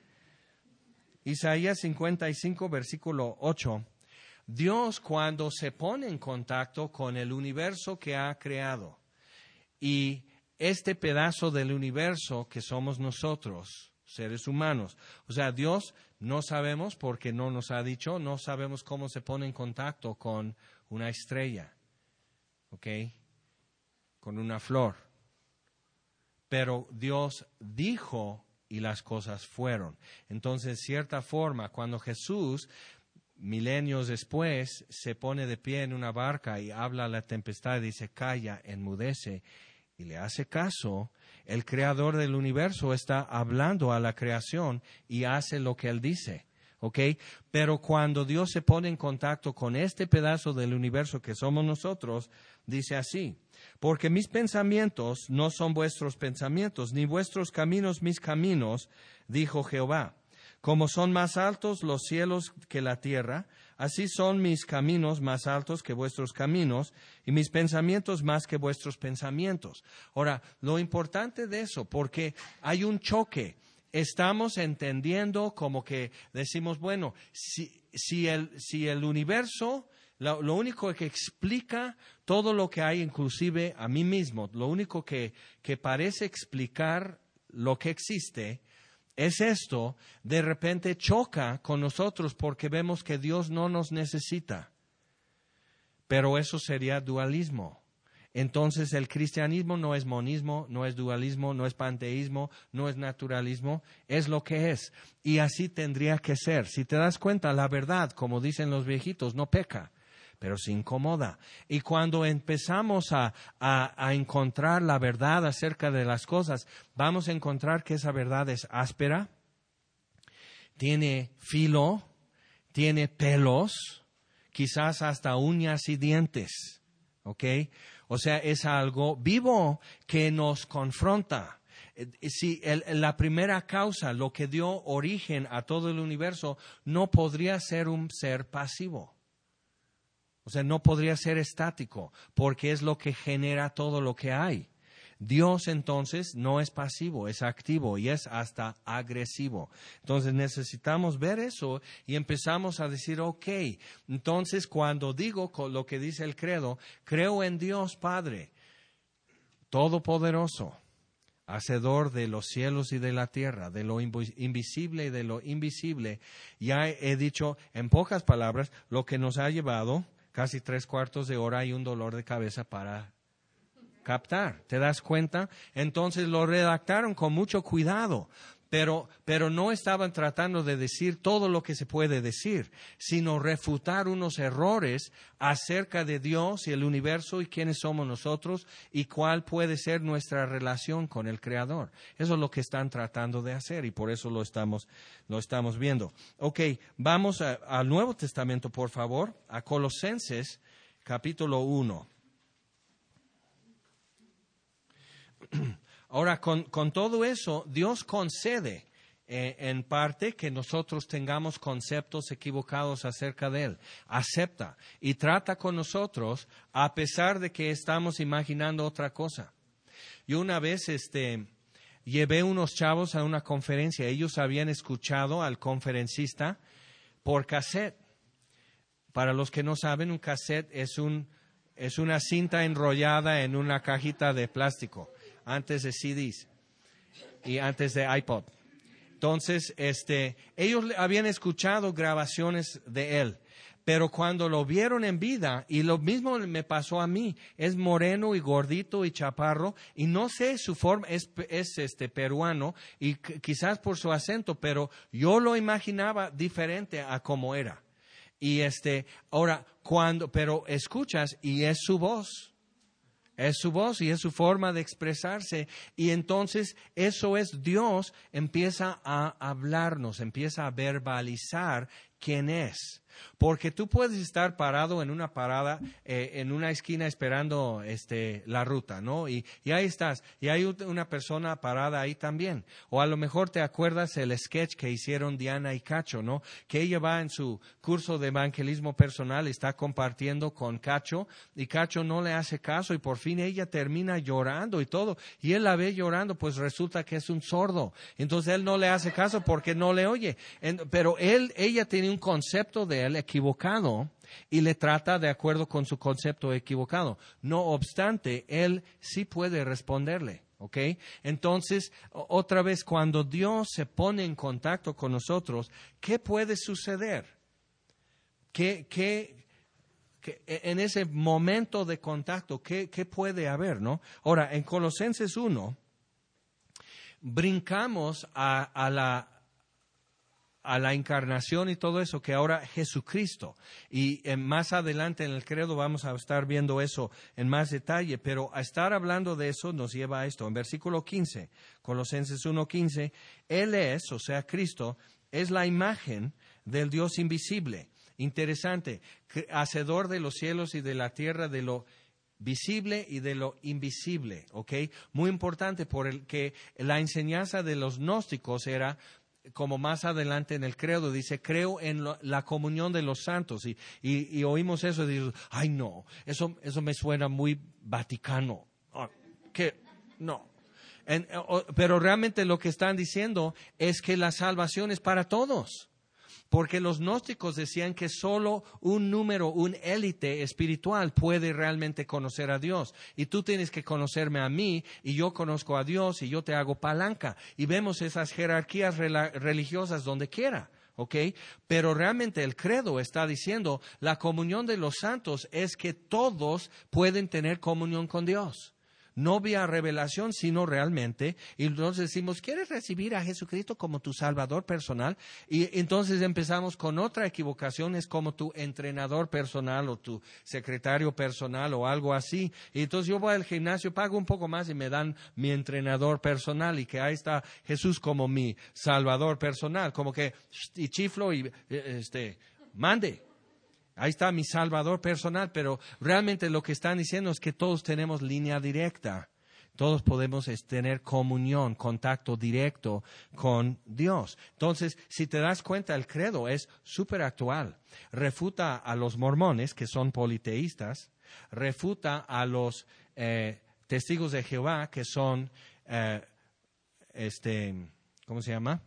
S1: Isaías cincuenta y cinco, versículo ocho. Dios, cuando se pone en contacto con el universo que ha creado, y este pedazo del universo que somos nosotros, seres humanos, o sea, Dios no sabemos porque no nos ha dicho, no sabemos cómo se pone en contacto con una estrella, ¿ok? Con una flor. Pero Dios dijo y las cosas fueron. Entonces, de cierta forma, cuando Jesús, milenios después, se pone de pie en una barca y habla a la tempestad y dice, calla, enmudece, y le hace caso, el creador del universo está hablando a la creación y hace lo que él dice, ¿ok? Pero cuando Dios se pone en contacto con este pedazo del universo que somos nosotros, dice así, porque mis pensamientos no son vuestros pensamientos, ni vuestros caminos mis caminos, dijo Jehová. Como son más altos los cielos que la tierra, así son mis caminos más altos que vuestros caminos, y mis pensamientos más que vuestros pensamientos. Ahora, lo importante de eso, porque hay un choque. Estamos entendiendo como que decimos, bueno, si, si, el, si el universo, lo, lo único que explica todo lo que hay, inclusive a mí mismo, lo único que, que parece explicar lo que existe, es esto, de repente choca con nosotros porque vemos que Dios no nos necesita. Pero eso sería dualismo. Entonces el cristianismo no es monismo, no es dualismo, no es panteísmo, no es naturalismo, es lo que es. Y así tendría que ser. Si te das cuenta, la verdad, como dicen los viejitos, no peca, pero se incomoda. Y cuando empezamos a, a, a encontrar la verdad acerca de las cosas, vamos a encontrar que esa verdad es áspera, tiene filo, tiene pelos, quizás hasta uñas y dientes, ¿ok? O sea, es algo vivo que nos confronta. Si el, la primera causa, lo que dio origen a todo el universo, no podría ser un ser pasivo. O sea, no podría ser estático, porque es lo que genera todo lo que hay. Dios entonces no es pasivo, es activo y es hasta agresivo. Entonces necesitamos ver eso y empezamos a decir, ok, entonces cuando digo lo que dice el credo, creo en Dios Padre, Todopoderoso, Hacedor de los cielos y de la tierra, de lo invisible y de lo invisible. Ya he dicho en pocas palabras lo que nos ha llevado casi tres cuartos de hora y un dolor de cabeza para captar. ¿Te das cuenta? Entonces lo redactaron con mucho cuidado, pero, pero no estaban tratando de decir todo lo que se puede decir, sino refutar unos errores acerca de Dios y el universo y quiénes somos nosotros y cuál puede ser nuestra relación con el Creador. Eso es lo que están tratando de hacer y por eso lo estamos, lo estamos viendo. Ok, vamos a, al Nuevo Testamento, por favor, a Colosenses capítulo uno. Ahora, con, con todo eso, Dios concede eh, en parte que nosotros tengamos conceptos equivocados acerca de Él. Acepta y trata con nosotros a pesar de que estamos imaginando otra cosa. Yo una vez este, llevé unos chavos a una conferencia. Ellos habían escuchado al conferencista por cassette. Para los que no saben, un cassette es, un, es una cinta enrollada en una cajita de plástico. Antes de C Ds y antes de iPod. Entonces, este, ellos habían escuchado grabaciones de él, pero cuando lo vieron en vida, y lo mismo me pasó a mí, es moreno y gordito y chaparro, y no sé su forma, es, es este peruano, y quizás por su acento, pero yo lo imaginaba diferente a como era. Y este, ahora, cuando, pero escuchas, y es su voz. Es su voz y es su forma de expresarse. Y entonces eso es Dios empieza a hablarnos, empieza a verbalizar quién es. Porque tú puedes estar parado en una parada, eh, en una esquina esperando este, la ruta, ¿no? Y, y ahí estás. Y hay una persona parada ahí también. O a lo mejor te acuerdas el sketch que hicieron Diana y Cacho, ¿no? Que ella va en su curso de evangelismo personal y está compartiendo con Cacho. Y Cacho no le hace caso y por fin ella termina llorando y todo. Y él la ve llorando, pues resulta que es un sordo. Entonces él no le hace caso porque no le oye. En, pero él, ella tiene un concepto de él equivocado y le trata de acuerdo con su concepto equivocado. No obstante, él sí puede responderle, ¿ok? Entonces, otra vez, cuando Dios se pone en contacto con nosotros, ¿qué puede suceder? ¿Qué, qué, qué en ese momento de contacto, qué, qué puede haber, no? Ahora, en Colosenses uno, brincamos a, a la a la encarnación y todo eso, que ahora Jesucristo. Y eh, más adelante en el credo vamos a estar viendo eso en más detalle, pero a estar hablando de eso nos lleva a esto. En versículo quince, Colosenses uno quince, Él es, o sea, Cristo, es la imagen del Dios invisible. Interesante, hacedor de los cielos y de la tierra, de lo visible y de lo invisible, ¿ok? Muy importante, porque la enseñanza de los gnósticos era, como más adelante en el credo, dice, creo en lo, la comunión de los santos. Y, y, y oímos eso y digo, ay no, eso, eso me suena muy vaticano. Oh, ¿qué? No. En, oh, pero realmente lo que están diciendo es que la salvación es para todos. Porque los gnósticos decían que solo un número, un élite espiritual puede realmente conocer a Dios. Y tú tienes que conocerme a mí, y yo conozco a Dios, y yo te hago palanca. Y vemos esas jerarquías religiosas donde quiera, ¿ok? Pero realmente el credo está diciendo, la comunión de los santos es que todos pueden tener comunión con Dios. No vía revelación, sino realmente. Y entonces decimos, ¿quieres recibir a Jesucristo como tu Salvador personal? Y entonces empezamos con otra equivocación, es como tu entrenador personal o tu secretario personal o algo así. Y entonces yo voy al gimnasio, pago un poco más y me dan mi entrenador personal, y que ahí está Jesús como mi Salvador personal, como que y chiflo y este mande. Ahí está mi Salvador personal, pero realmente lo que están diciendo es que todos tenemos línea directa. Todos podemos tener comunión, contacto directo con Dios. Entonces, si te das cuenta, el credo es súper actual. Refuta a los mormones, que son politeístas. Refuta a los eh, testigos de Jehová, que son, eh, este, ¿cómo se llama?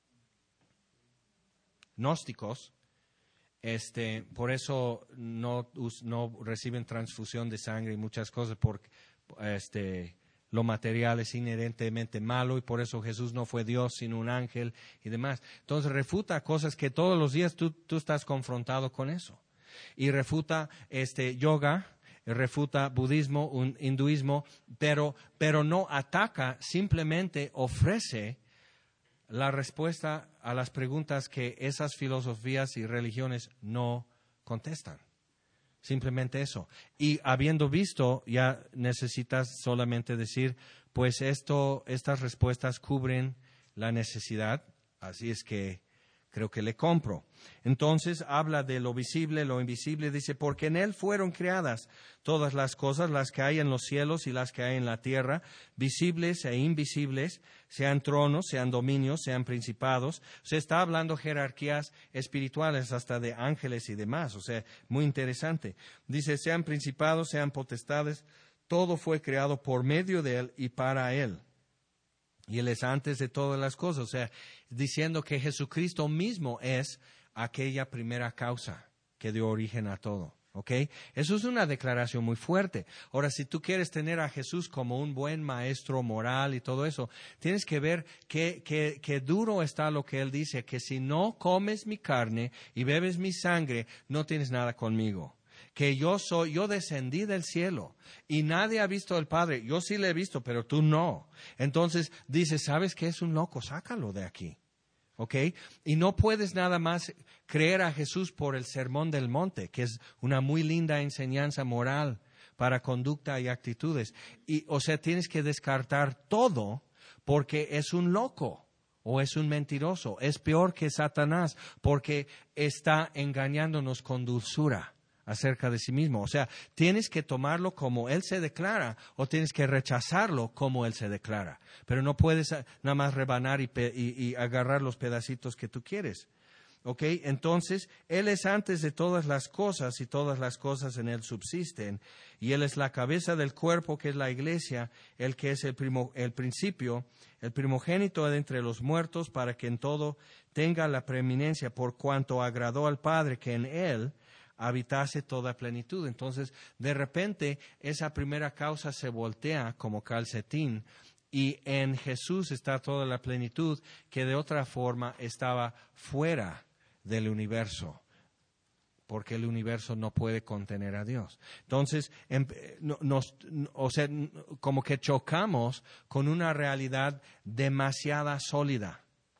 S1: Gnósticos. Este, por eso no, no reciben transfusión de sangre y muchas cosas, porque este, lo material es inherentemente malo, y por eso Jesús no fue Dios sino un ángel y demás. Entonces refuta cosas que todos los días tú, tú estás confrontado con eso. Y refuta este, yoga, refuta budismo, un hinduismo, pero, pero no ataca, simplemente ofrece la respuesta a las preguntas que esas filosofías y religiones no contestan. Simplemente eso. Y habiendo visto, ya necesitas solamente decir, pues esto, estas respuestas cubren la necesidad, así es que creo que le compro. Entonces habla de lo visible, lo invisible, dice, porque en Él fueron creadas todas las cosas, las que hay en los cielos y las que hay en la tierra, visibles e invisibles, sean tronos, sean dominios, sean principados. Se está hablando jerarquías espirituales hasta de ángeles y demás, o sea, muy interesante. Dice, sean principados, sean potestades, todo fue creado por medio de Él y para Él. Y Él es antes de todas las cosas, o sea, diciendo que Jesucristo mismo es aquella primera causa que dio origen a todo, ¿ok? Eso es una declaración muy fuerte. Ahora, si tú quieres tener a Jesús como un buen maestro moral y todo eso, tienes que ver qué, qué, qué duro está lo que Él dice, que si no comes mi carne y bebes mi sangre, no tienes nada conmigo. Que yo soy, yo descendí del cielo y nadie ha visto al Padre. Yo sí le he visto, pero tú no. Entonces dice, ¿sabes qué? Es un loco, sácalo de aquí. ¿Ok? Y no puedes nada más creer a Jesús por el Sermón del Monte, que es una muy linda enseñanza moral para conducta y actitudes. Y, o sea, tienes que descartar todo porque es un loco. O es un mentiroso. Es peor que Satanás porque está engañándonos con dulzura acerca de sí mismo. O sea, tienes que tomarlo como Él se declara o tienes que rechazarlo como Él se declara. Pero no puedes nada más rebanar y, pe- y, y agarrar los pedacitos que tú quieres. ¿Ok? Entonces, Él es antes de todas las cosas y todas las cosas en Él subsisten. Y Él es la cabeza del cuerpo que es la iglesia, el que es el, primo, el principio, el primogénito de entre los muertos para que en todo tenga la preeminencia por cuanto agradó al Padre que en Él habitase toda plenitud. Entonces, de repente, esa primera causa se voltea como calcetín y en Jesús está toda la plenitud que de otra forma estaba fuera del universo, porque el universo no puede contener a Dios. Entonces, nos, o sea, como que chocamos con una realidad demasiado sólida.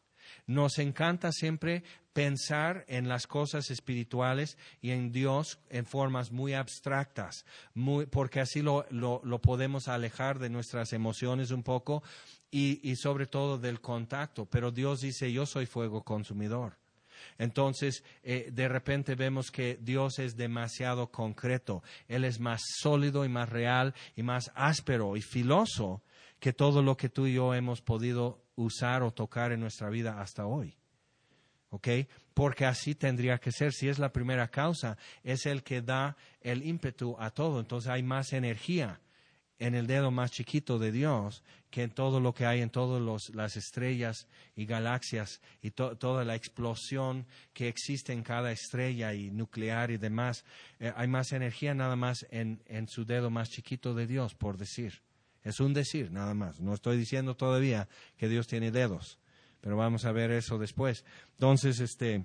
S1: Nos encanta siempre pensar en las cosas espirituales y en Dios en formas muy abstractas, muy, porque así lo, lo, lo podemos alejar de nuestras emociones un poco y, y sobre todo del contacto. Pero Dios dice, yo soy fuego consumidor. Entonces, eh, de repente vemos que Dios es demasiado concreto. Él es más sólido y más real y más áspero y filoso que todo lo que tú y yo hemos podido usar o tocar en nuestra vida hasta hoy. ¿Ok? Porque así tendría que ser. Si es la primera causa, es el que da el ímpetu a todo. Entonces hay más energía en el dedo más chiquito de Dios que en todo lo que hay en todas las estrellas y galaxias y to, toda la explosión que existe en cada estrella y nuclear y demás. Eh, hay más energía nada más en, en su dedo más chiquito de Dios, por decir. Es un decir, nada más. No estoy diciendo todavía que Dios tiene dedos, pero vamos a ver eso después. Entonces, este,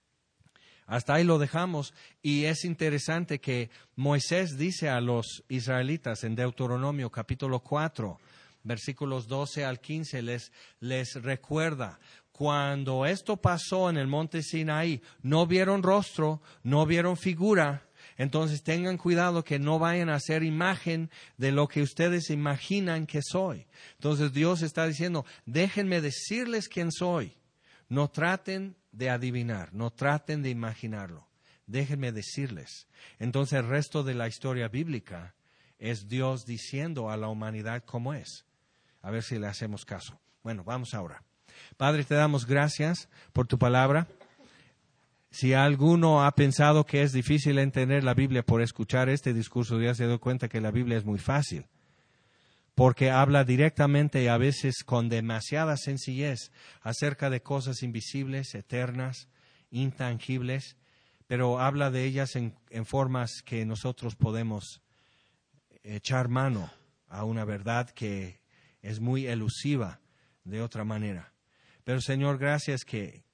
S1: hasta ahí lo dejamos. Y es interesante que Moisés dice a los israelitas en Deuteronomio capítulo cuatro, versículos doce al quince, les, les recuerda, cuando esto pasó en el monte Sinaí, no vieron rostro, no vieron figura. Entonces tengan cuidado que no vayan a hacer imagen de lo que ustedes imaginan que soy. Entonces Dios está diciendo, déjenme decirles quién soy. No traten de adivinar, no traten de imaginarlo. Déjenme decirles. Entonces el resto de la historia bíblica es Dios diciendo a la humanidad cómo es. A ver si le hacemos caso. Bueno, vamos ahora. Padre, te damos gracias por tu palabra. Si alguno ha pensado que es difícil entender la Biblia por escuchar este discurso, ya se dio cuenta que la Biblia es muy fácil, porque habla directamente y a veces con demasiada sencillez acerca de cosas invisibles, eternas, intangibles, pero habla de ellas en, en formas que nosotros podemos echar mano a una verdad que es muy elusiva de otra manera. Pero Señor, gracias que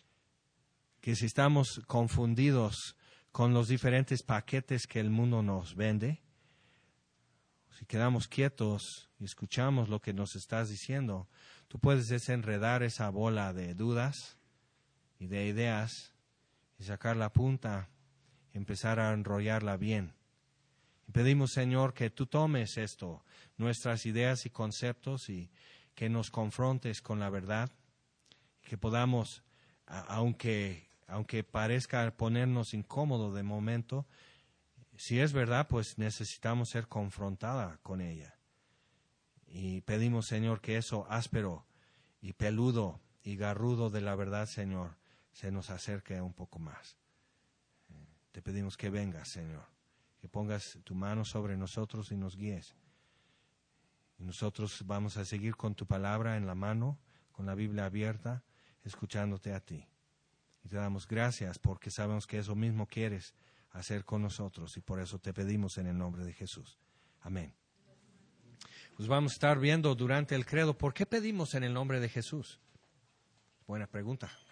S1: que si estamos confundidos con los diferentes paquetes que el mundo nos vende, si quedamos quietos y escuchamos lo que nos estás diciendo, tú puedes desenredar esa bola de dudas y de ideas y sacar la punta y empezar a enrollarla bien. Y pedimos, Señor, que tú tomes esto, nuestras ideas y conceptos, y que nos confrontes con la verdad, que podamos, aunque, aunque parezca ponernos incómodo de momento, si es verdad, pues necesitamos ser confrontada con ella. Y pedimos, Señor, que eso áspero y peludo y garrudo de la verdad, Señor, se nos acerque un poco más. Te pedimos que vengas, Señor, que pongas tu mano sobre nosotros y nos guíes. Y nosotros vamos a seguir con tu palabra en la mano, con la Biblia abierta, escuchándote a ti. Y te damos gracias porque sabemos que eso mismo quieres hacer con nosotros, y por eso te pedimos en el nombre de Jesús. Amén. Pues vamos a estar viendo durante el credo, ¿por qué pedimos en el nombre de Jesús? Buena pregunta.